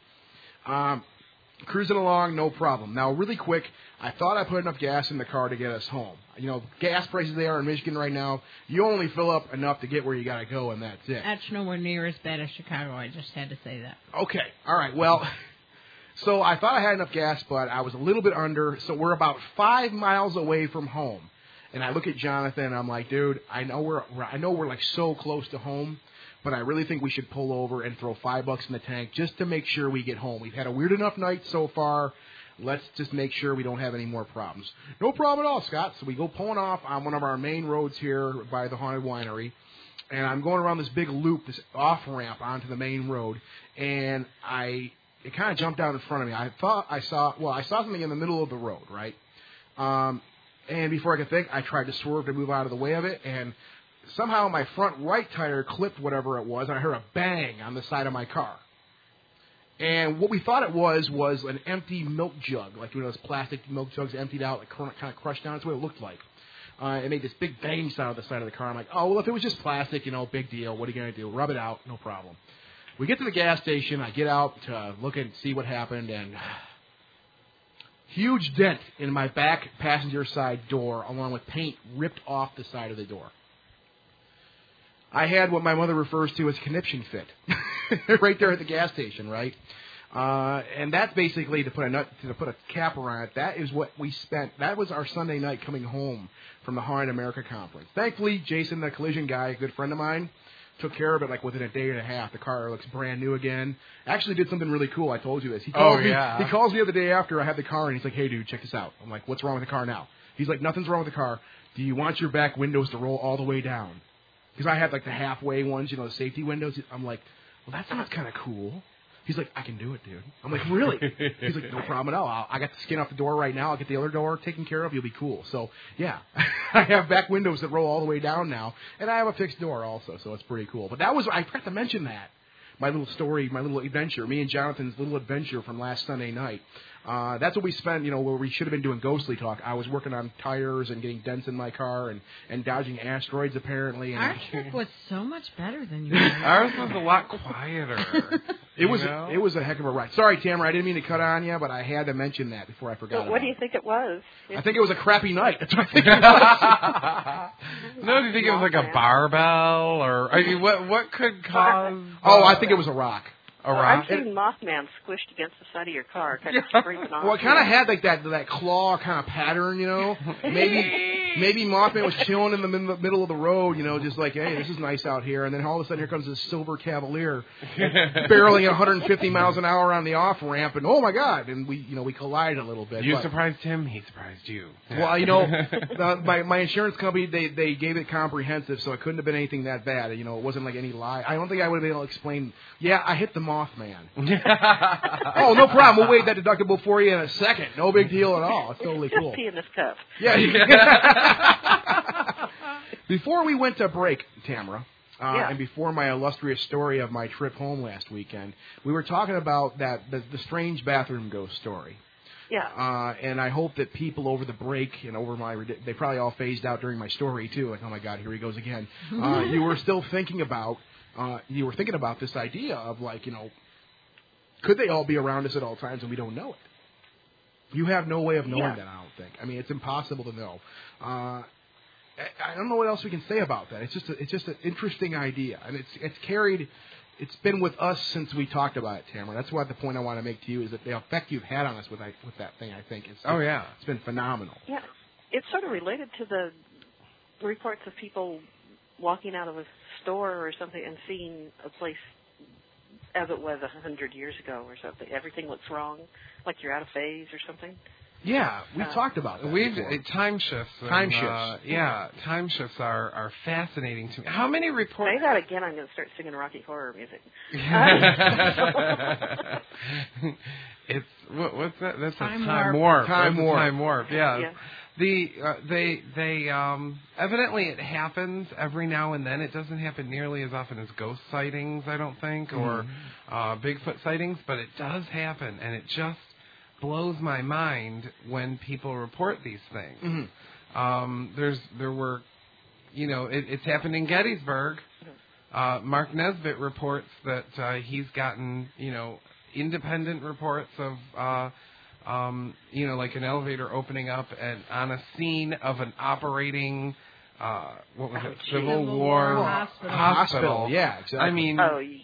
Cruising along, no problem. Now, really quick, I thought I put enough gas in the car to get us home. You know, gas prices they are in Michigan right now, you only fill up enough to get where you got to go, and that's it. That's nowhere near as bad as Chicago. I just had to say that. Okay. All right. Well, so I thought I had enough gas, but I was a little bit under, so we're about 5 miles away from home. And I look at Jonathan, and I'm like, dude, I know we're like so close to home, but I really think we should pull over and throw $5 in the tank just to make sure we get home. We've had a weird enough night so far. Let's just make sure we don't have any more problems. No problem at all, Scott. So we go pulling off on one of our main roads here by the Haunted Winery, and I'm going around this big loop, this off-ramp onto the main road, and it kind of jumped out in front of me. I thought I saw something in the middle of the road, right? And before I could think, I tried to swerve to move out of the way of it, and somehow my front right tire clipped whatever it was, and I heard a bang on the side of my car. And what we thought it was an empty milk jug, like those plastic milk jugs emptied out, like kind of crushed down. That's what it looked like. It made this big bang sound on the side of the car. I'm like, oh, well, if it was just plastic, big deal. What are you going to do? Rub it out. No problem. We get to the gas station. I get out to look and see what happened, and huge dent in my back passenger side door, along with paint ripped off the side of the door. I had what my mother refers to as conniption fit, right there at the gas station, right? And that's basically to put a cap around it. That is what we spent. That was our Sunday night coming home from the Haunted America conference. Thankfully, Jason, the collision guy, a good friend of mine, took care of it like within a day and a half. The car looks brand new again. Actually did something really cool. I told you this. He calls me the day after I had the car, and he's like, hey, dude, check this out. I'm like, what's wrong with the car now? He's like, nothing's wrong with the car. Do you want your back windows to roll all the way down? Because I had like the halfway ones, the safety windows. I'm like, well, that sounds kind of cool. He's like, I can do it, dude. I'm like, really? He's like, no problem at all. I got the skin off the door right now. I'll get the other door taken care of. You'll be cool. So, yeah, I have back windows that roll all the way down now, and I have a fixed door also, so it's pretty cool. But I forgot to mention that. little story, my little adventure, me and Jonathan's little adventure from last Sunday night. That's what we spent, where we should have been doing Ghostly Talk. I was working on tires and getting dents in my car and dodging asteroids, apparently. And our trip was so much better than yours. Ours was a lot quieter. It was a heck of a ride. Sorry, Tamara, I didn't mean to cut on you, but I had to mention that before I forgot. What do you think it was? I think it was a crappy night. That's what I think it was. No, do you think it was like a barbell or what could cause? Oh, I think it was a rock. I've seen Mothman squished against the side of your car, kind of scraping off. Well, it kind of had like that claw kind of pattern, Maybe Mothman was chilling in the middle of the road, just like, hey, this is nice out here. And then all of a sudden, here comes this silver Cavalier, barreling at 150 miles an hour on the off ramp, and oh my God! And we collided a little bit. You surprised him; he surprised you. Well, my insurance company they gave it comprehensive, so it couldn't have been anything that bad. It wasn't like any lie. I don't think I would have been able to explain. Yeah, I hit the Mothman. Oh, no problem. We'll waive that deductible for you in a second. No big deal at all. It's totally cool. Just pee in this cup. Yeah. Before we went to break, Tamara, and before my illustrious story of my trip home last weekend, we were talking about the strange bathroom ghost story. Yeah. And I hope that people over the break and they probably all phased out during my story too. Like, oh my God, here he goes again. You were still thinking about this idea of like, could they all be around us at all times and we don't know it? You have no way of knowing that, I don't think. I mean, it's impossible to know. I don't know what else we can say about that. It's just an interesting idea, and it's been with us since we talked about it, Tamara. That's what the point I want to make to you is that the effect you've had on us with that thing, I think, it's been phenomenal. Yeah, it's sort of related to the reports of people walking out of a store or something and seeing a place as it was 100 years ago or something. Everything looks wrong, like you're out of phase or something. Yeah, we've talked about that. Time shifts. Time shifts are fascinating to me. How many reports? Say that again. I'm going to start singing Rocky Horror music. It's what's that? That's time a time warp. Time warp. Yeah. They evidently it happens every now and then. It doesn't happen nearly as often as ghost sightings, I don't think, or Bigfoot sightings, but it does happen, and it just blows my mind when people report these things. It's happened in Gettysburg. Mark Nesbitt reports that he's gotten independent reports of like an elevator opening up and on a scene of an operating Civil War hospital. Yeah, exactly. I mean,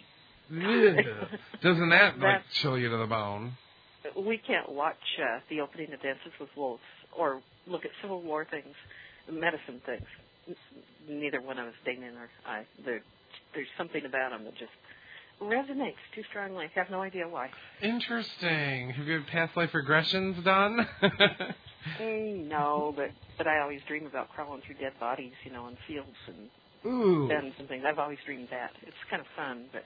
doesn't that chill you to the bone? We can't watch the opening of Dances with Wolves or look at Civil War things, medicine things. Neither one of us, Damien or I. There's something about them that just resonates too strongly. I have no idea why. Interesting. Have you had past life regressions done? No, but I always dream about crawling through dead bodies, in fields and bends and things. I've always dreamed that. It's kind of fun, but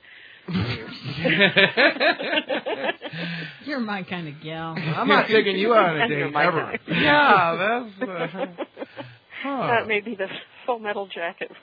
you're my kind of gal. I'm not taking you out on a date ever. Yeah, that's. That may be the Full Metal Jacket.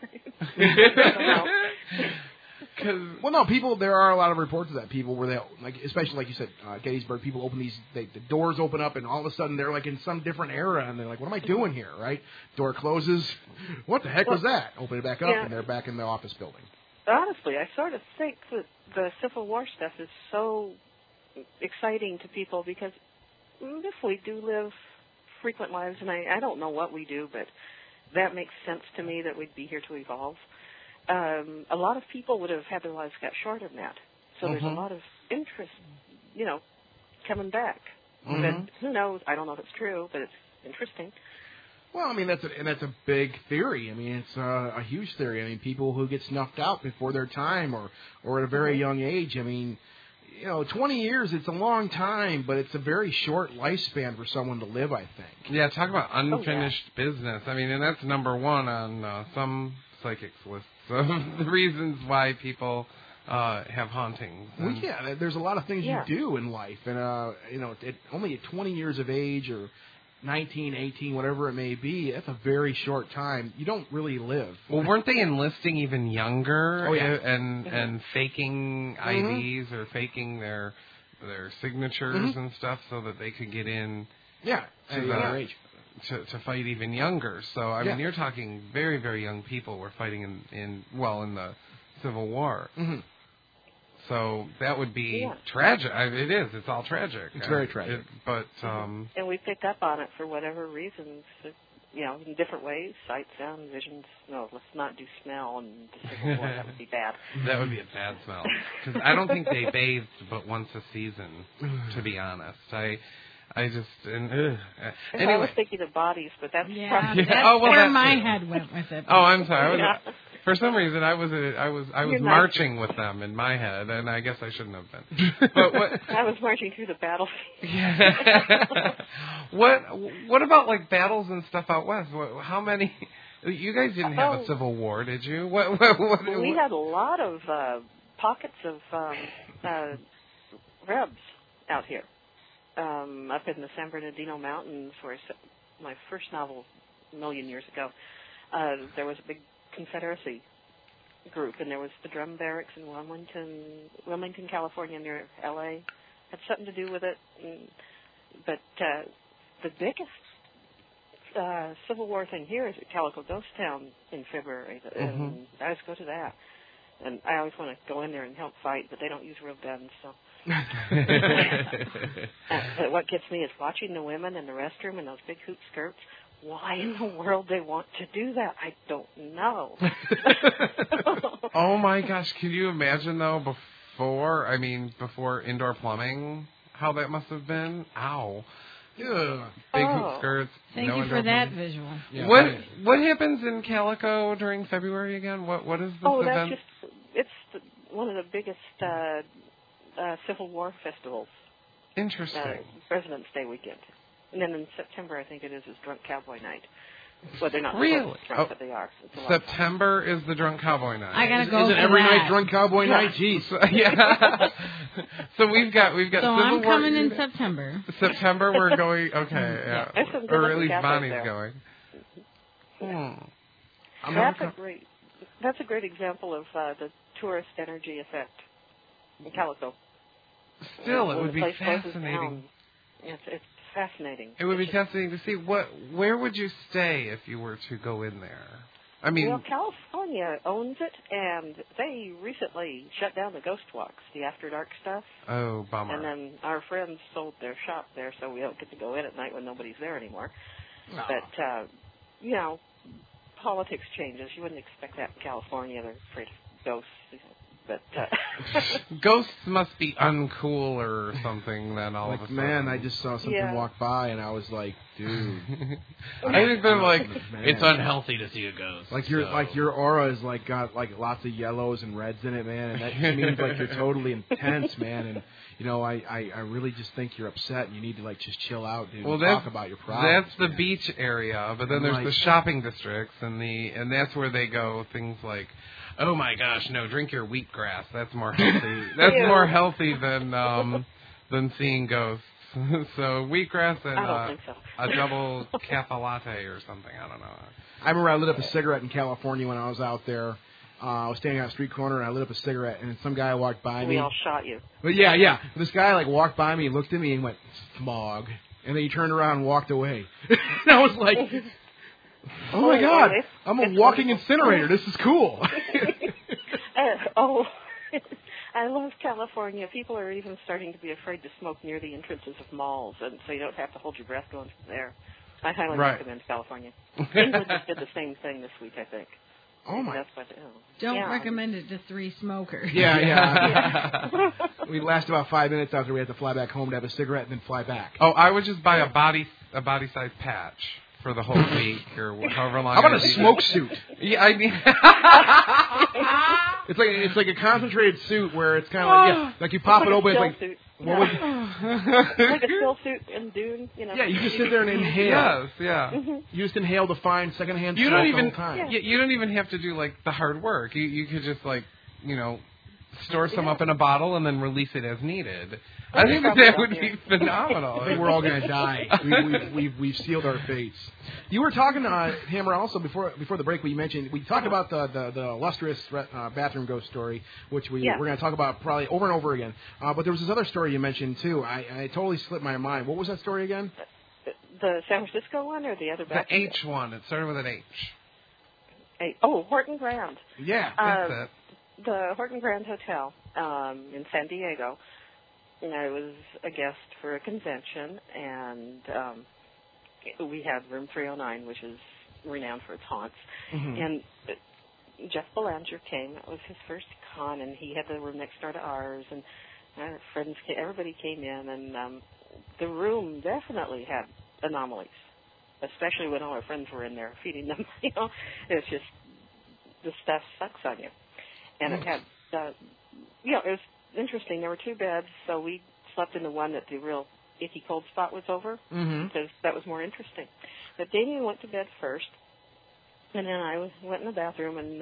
Well, no, there are a lot of reports of that. People where they, especially like you said, Gettysburg, people open the doors open up, and all of a sudden they're like in some different era, and they're like, what am I doing here, right? Door closes. What the heck was that? Open it back up, and they're back in the office building. Honestly, I sort of think that the Civil War stuff is so exciting to people because if we do live frequent lives, and I don't know what we do, but that makes sense to me that we'd be here to evolve. A lot of people would have had their lives cut short in that. So there's a lot of interest, coming back. But who knows? I don't know if it's true, but it's interesting. Well, I mean, that's a big theory. I mean, it's a huge theory. I mean, people who get snuffed out before their time or at a very young age. I mean, 20 years, it's a long time, but it's a very short lifespan for someone to live, I think. Yeah, talk about unfinished business. I mean, and that's number one on some psychics lists of the reasons why people have hauntings. Well, yeah, there's a lot of things you do in life, and only at 20 years of age or 19, 18, whatever it may be, that's a very short time. You don't really live. Well, weren't they enlisting even younger? Oh, yeah. And faking IDs or faking their signatures and stuff so that they could get in to fight even younger. So, I mean, you're talking very, very young people were fighting in the Civil War. Mm-hmm. So that would be tragic. It is. It's all tragic. It's very tragic. And we picked up on it for whatever reasons, in different ways. Sight, sound, visions. No, let's not do smell and the Civil War. That would be bad. That would be a bad smell. Because I don't think they bathed but once a season, to be honest. I just... anyway. I was thinking of bodies, but that's probably... That's where my head went with it. Oh, I'm sorry. For some reason, I was marching with them in my head, and I guess I shouldn't have been. But I was marching through the battlefield. What about like battles and stuff out west? How many? You guys didn't have a Civil War, did you? We had a lot of pockets of rebs out here. Up in the San Bernardino Mountains, where my first novel a million years ago, there was a big Confederacy group, and there was the drum barracks in Wilmington, California, near L.A. Had something to do with it. But the biggest Civil War thing here is at Calico Ghost Town in February, and I always go to that. And I always want to go in there and help fight, but they don't use real guns, so... What gets me is watching the women in the restroom in those big hoop skirts. Why in the world they want to do that, I don't know. Oh my gosh, can you imagine though before indoor plumbing, how that must have been? Ow. Ugh. Big hoop skirts. Thank you for that visual. Yeah, what happens in Calico during February again? What is this event? It's one of the biggest Civil War festivals. Interesting. President's Day weekend. And then in September, I think it is Drunk Cowboy Night. Well, they're not really drunk, but they are. September is the Drunk Cowboy Night. I gotta go. Is it every night Drunk Cowboy Night? Jeez. Yeah. So we've got. So Civil I'm coming in September. September, we're going. Okay, yeah. Or at least Bonnie's going. That's a great example of the tourist energy effect in Calico. Still, it would be fascinating. It's fascinating. It would be fascinating to see where would you stay if you were to go in there? I mean, well, California owns it, and they recently shut down the ghost walks, the after dark stuff. Oh, bummer. And then our friends sold their shop there, so we don't get to go in at night when nobody's there anymore. No. But politics changes. You wouldn't expect that in California. They're afraid of ghosts. But ghosts must be uncool or something. Then all of a sudden, man, I just saw something walk by, and I was like, dude. I think they're like, it's unhealthy to see a ghost. Like your aura is like got like lots of yellows and reds in it, man, and that means like you're totally intense, man. And I really just think you're upset, and you need to like just chill out, dude. And talk about your problems. That's the beach area, but then there's the shopping districts, and that's where they go things like, oh my gosh, no, drink your wheatgrass. That's more healthy. That's more healthy than seeing ghosts. So wheatgrass and a double cafe latte or something. I don't know. I remember I lit up a cigarette in California when I was out there. I was standing on a street corner and I lit up a cigarette, and some guy walked by me. We all shot you. But yeah. This guy like walked by me and looked at me and went, smog. And then he turned around and walked away. And I was like, oh my God, I'm a walking incinerator. This is cool. I love California. People are even starting to be afraid to smoke near the entrances of malls, and so you don't have to hold your breath going from there. I highly recommend California. England just did the same thing this week, I think. Oh my! Don't recommend it to three smokers. Yeah. We last about 5 minutes after we had to fly back home to have a cigarette and then fly back. Oh, I would just buy a body-sized patch for the whole week or however long. How about a smoke suit? Yeah, I mean, it's like a concentrated suit where it's kind of like you pop it open. It's like suit. Like a still suit in Dune, Yeah, you just sit there and inhale. Yes, yeah. Mm-hmm. You just inhale the fine secondhand smoke the whole time. You don't even have to do like the hard work. You could just like store some up in a bottle and then release it as needed. I think that would be phenomenal. I think we're all going to die. We've sealed our fates. You were talking, Hammer, also before the break. We talked about the illustrious bathroom ghost story, which we're going to talk about probably over and over again. But there was this other story you mentioned too. I totally slipped my mind. What was that story again? The San Francisco one or the other bathroom? The H one. It started with an H. Horton Grand. Yeah, that's it. The Horton Grand Hotel in San Diego. I was a guest for a convention, and we had room 309, which is renowned for its haunts. Mm-hmm. And Jeff Belanger came. It was his first con, and he had the room next door to ours. And our friends, everybody came in, and the room definitely had anomalies, especially when all our friends were in there feeding them. It's just the stuff sucks on you. And it had, it was interesting. There were 2 beds, so we slept in the one that the real icky cold spot was over, because that was more interesting. But Damien went to bed first, and then I went in the bathroom, and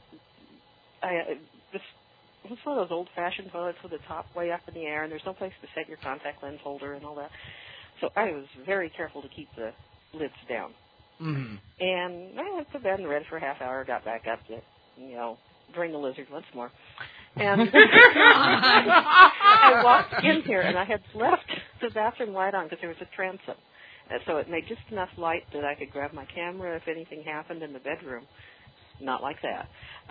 this was one of those old-fashioned toilets with the top way up in the air, and there's no place to set your contact lens holder and all that. So I was very careful to keep the lids down. Mm-hmm. And I went to bed and read for a half hour, got back up to, drain the lizard once more. And I walked in here, and I had left the bathroom light on because there was a transom. So it made just enough light that I could grab my camera if anything happened in the bedroom. Not like that.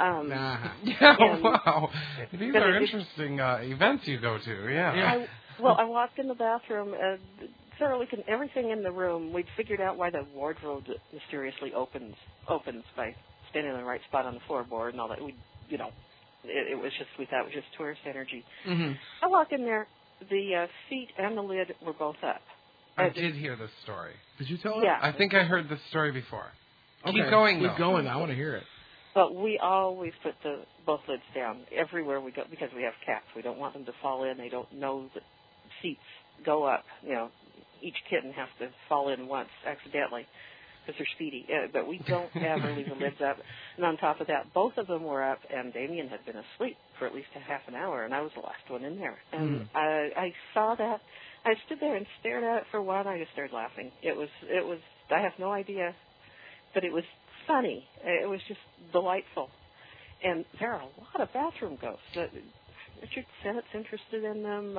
Wow. These are interesting events you go to, yeah. I walked in the bathroom, thoroughly everything in the room. We'd figured out why the wardrobe mysteriously opens by standing in the right spot on the floorboard and all that. It was just, we thought it was just tourist energy. Mm-hmm. I walk in there, the seat and the lid were both up. I did hear this story. Did you tell it? Yeah. I think I heard this story before. Okay. Keep going, though. Keep going. I want to hear it. But we always put both lids down everywhere we go because we have cats. We don't want them to fall in. They don't know that seats go up. Each kitten has to fall in once accidentally because they're speedy. But we don't ever leave the lids up. And on top of that, both of them were up, and Damien had been asleep for at least a half an hour, and I was the last one in there. And I saw that. I stood there and stared at it for a while, and I just started laughing. It was. I have no idea, but it was funny. It was just delightful. And there are a lot of bathroom ghosts. Richard Sennett's interested in them.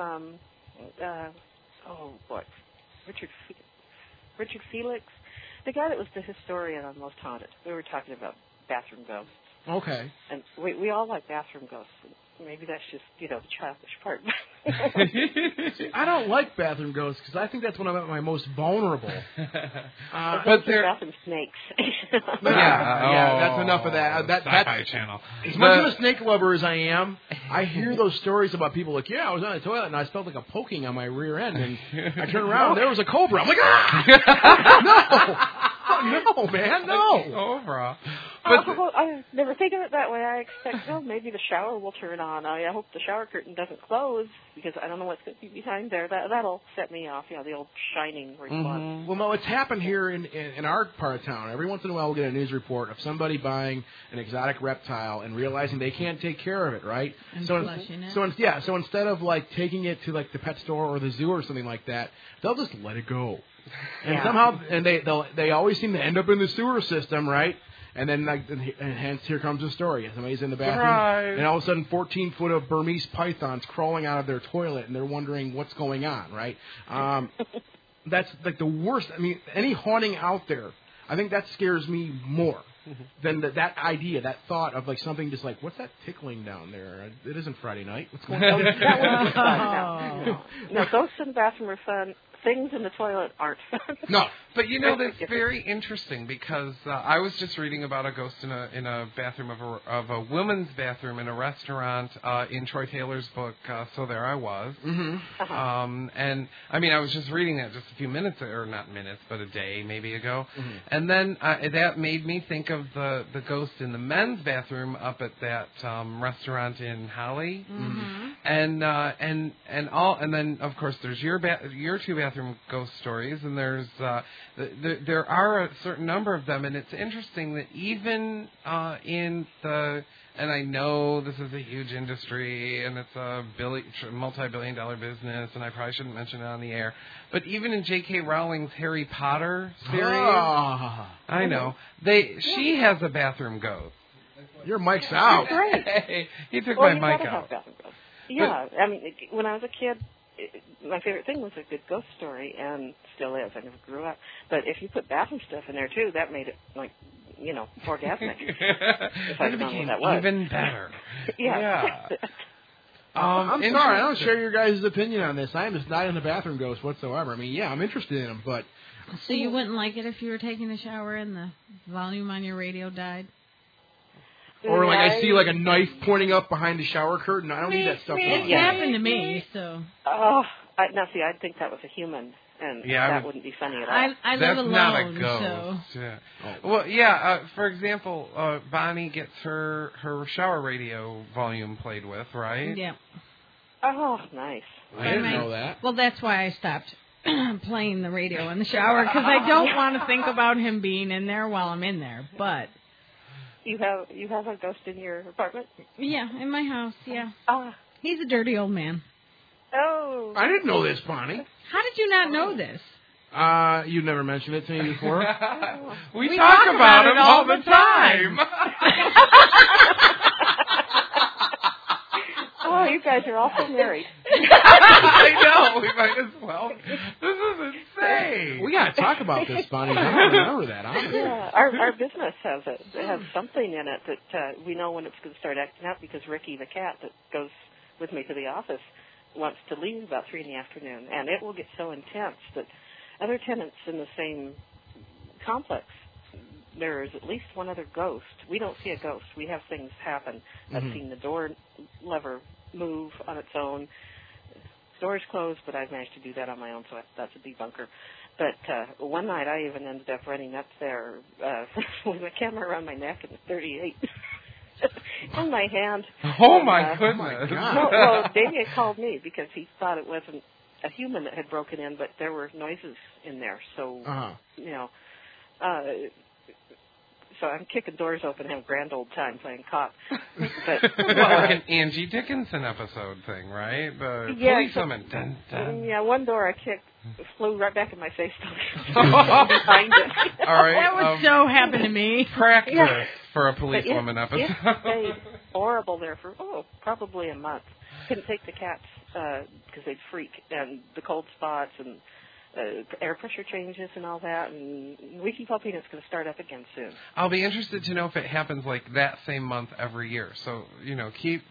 Richard Felix, the guy that was the historian on Most Haunted. We were talking about bathroom ghosts. Okay. And we all like bathroom ghosts. Maybe that's just, the childish part. I don't like bathroom ghosts because I think that's when I'm at my most vulnerable. But they're bathroom snakes. That's enough of that. Sci-Fi Channel. As much of a snake lover as I am, I hear those stories about people like, I was on the toilet and I felt like a poking on my rear end, and I turned around and there was a cobra. I'm like, no, man, no. Cobra. I never think of it that way. I expect, maybe the shower will turn on. I hope the shower curtain doesn't close because I don't know what's going to be behind there. That'll set me off, the old shining response. Mm-hmm. Well, no, it's happened here in our part of town. Every once in a while we'll get a news report of somebody buying an exotic reptile and realizing they can't take care of it, right? And so flushing it. So instead of taking it to the pet store or the zoo or something like that, they'll just let it go. And somehow, they always seem to end up in the sewer system, right? And then, and hence, here comes the story. Somebody's in the bathroom, and all of a sudden, 14-foot of Burmese pythons crawling out of their toilet, and they're wondering what's going on, right? That's the worst. I mean, any haunting out there, I think that scares me more than that idea, that thought of something just what's that tickling down there? It isn't Friday night. What's going on? That wouldn't be fun. No, ghosts in the bathroom are fun. Things in the toilet aren't fun. No, but that's very interesting because I was just reading about a ghost in a bathroom of a woman's bathroom in a restaurant in Troy Taylor's book. So there I was, and I mean I was just reading that just a few minutes, or not minutes, but a day maybe ago, and then that made me think of the ghost in the men's bathroom up at that restaurant in Holly, And then of course there's your 2-bathroom ghost stories, and there's there are a certain number of them, and it's interesting that even in the, and I know this is a huge industry and it's a multi-billion-dollar business, and I probably shouldn't mention it on the air, but even in J.K. Rowling's Harry Potter series, I know she has a bathroom ghost. Your mic's out. Right. Hey, he took my mic out. Yeah, I mean, when I was a kid, my favorite thing was a good ghost story, and still is. I never grew up. But if you put bathroom stuff in there, too, that made it, like, orgasmic. If I became that was. even better. Yeah. I'm sorry, I don't share your guys' opinion on this. I am just not in the bathroom ghost whatsoever. I mean, yeah, I'm interested in them, but... So you wouldn't like it if you were taking a shower and the volume on your radio died? Or like I see like a knife pointing up behind the shower curtain. I don't need that stuff. It happened to me, so. Oh, now see, I'd think that was a human, and that wouldn't be funny at all. I live alone, not a ghost. So. Yeah. Well, yeah. For example, Bonnie gets her shower radio volume played with, right? Yeah. Oh, nice. I didn't know that. Well, that's why I stopped playing the radio in the shower, because I don't want to think about him being in there while I'm in there, but. You have a ghost in your apartment? Yeah, in my house, yeah. Ah. He's a dirty old man. Oh. I didn't know this, Bonnie. How did you not know this? You never mentioned it to me before. we talk about him all the time. Oh, you guys are also married. I know. We might as well. This is insane. We got to talk about this, Bonnie. I don't remember that, honestly. Yeah, our business has something in it that we know when it's going to start acting up, because Ricky, the cat that goes with me to the office, wants to leave about 3 p.m, and it will get so intense that other tenants in the same complex, there is at least one other ghost. We don't see a ghost. We have things happen. I've seen the door lever move on its own. Doors closed, but I've managed to do that on my own, so that's a debunker. But one night I even ended up running up there with a camera around my neck and a 38 in my hand. Oh, my goodness. Well, Damien called me because he thought it wasn't a human that had broken in, but there were noises in there. So, so I'm kicking doors open, having a grand old time playing cop. But, like an Angie Dickinson episode thing, right? The policewoman. Dun, dun. Yeah, one door I kicked flew right back in my face. Behind it. All right. That would so happen to me. Practice for a policewoman episode. It stayed horrible there for, probably a month. Couldn't take the cats because they'd freak, and the cold spots and air pressure changes and all that, and we keep hoping it's going to start up again soon. I'll be interested to know if it happens like that same month every year. So, keep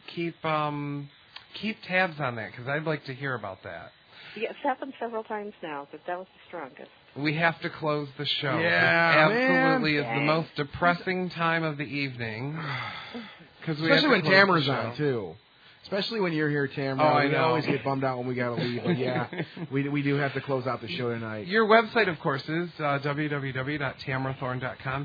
tabs on that, because I'd like to hear about that. Yeah, it's happened several times now, but that was the strongest. We have to close the show. Yeah, this absolutely is the most depressing time of the evening. Especially when Tamara's on, too. Especially when you're here, Tamara. We always get bummed out when we got to leave. But, yeah, we do have to close out the show tonight. Your website, of course, is www.tamarathorne.com,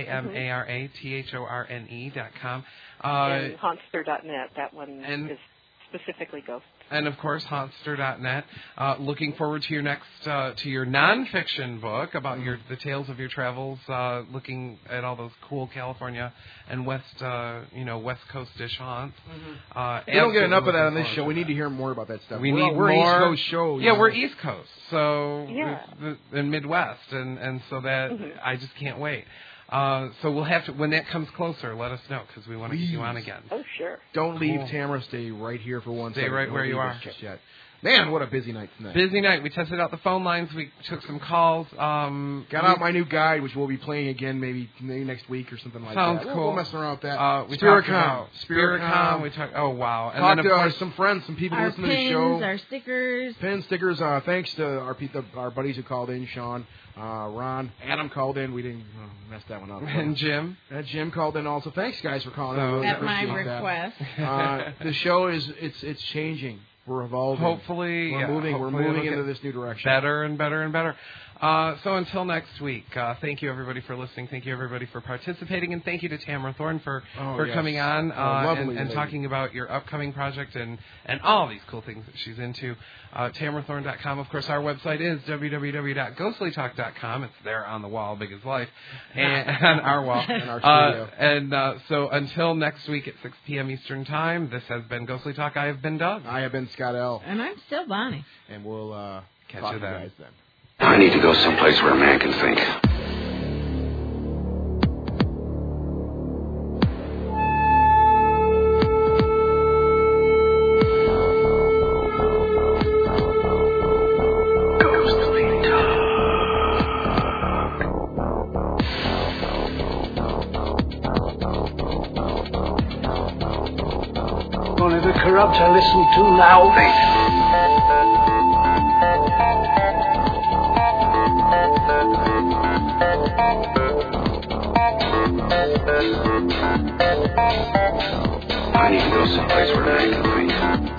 TAMARATHORNE.com. And Haunster.net. That one is specifically ghosts. And, of course, Haunster.net. Looking forward to your next, to your nonfiction book about the tales of your travels, looking at all those cool California and West Coast-ish haunts. We don't get enough of that on this show. We need to hear more about that stuff. We're more East Coast show. Yeah, we're East Coast, so and Midwest, and so that I just can't wait. So we'll have to, when that comes closer, let us know, because we want to get you on again. Oh, sure. Don't leave, Tamara. Stay right here for one second. Stay right where you are. Yet. Man, what a busy night tonight. Busy night. We tested out the phone lines. We took some calls. Got out my new guide, which we'll be playing again maybe next week or something like that. Sounds cool. We'll mess around with that. Spiritcom. We talked. Oh, wow. And talked then, of course, some friends, some people listening to the show. Our stickers. Pins, stickers. Thanks to our buddies who called in, Sean, Ron, Adam called in. We didn't mess that one up. And Jim. Jim called in also. Thanks, guys, for calling in. At my request. The show it's changing. We're evolving. Hopefully, we're moving into this new direction. Better and better and better. So until next week, thank you everybody for listening. Thank you everybody for participating, and thank you to Tamara Thorne for coming on and talking about your upcoming project and all these cool things that she's into. TamaraThorne.com. Of course, our website is www.ghostlytalk.com. It's there on the wall, big as life, and on our wall. In our studio. So until next week at 6 p.m. Eastern Time, this has been Ghostly Talk. I have been Doug. I have been Scott L. And I'm still Bonnie. And we'll catch talk you to you guys then. I need to go someplace where a man can think. One of the corrupt I listen to now. I need to go someplace where a man can think.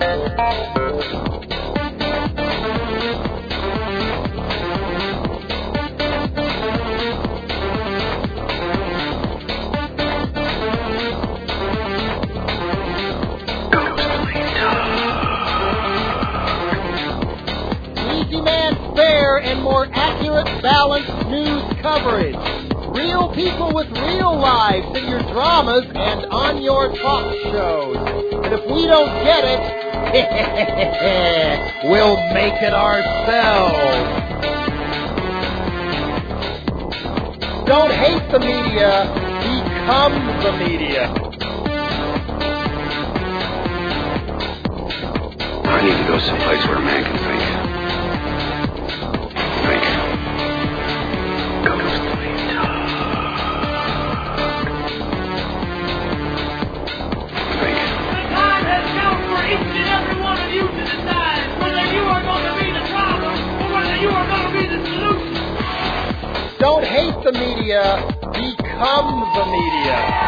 We demand fair and more accurate, balanced news coverage. Real people with real lives in your dramas and on your talk shows. And if we don't get it, we'll make it ourselves. Don't hate the media, become the media. I need to go someplace where a man can think. Each and every one of you to decide whether you are going to be the problem or whether you are going to be the solution. Don't hate the media, become the media.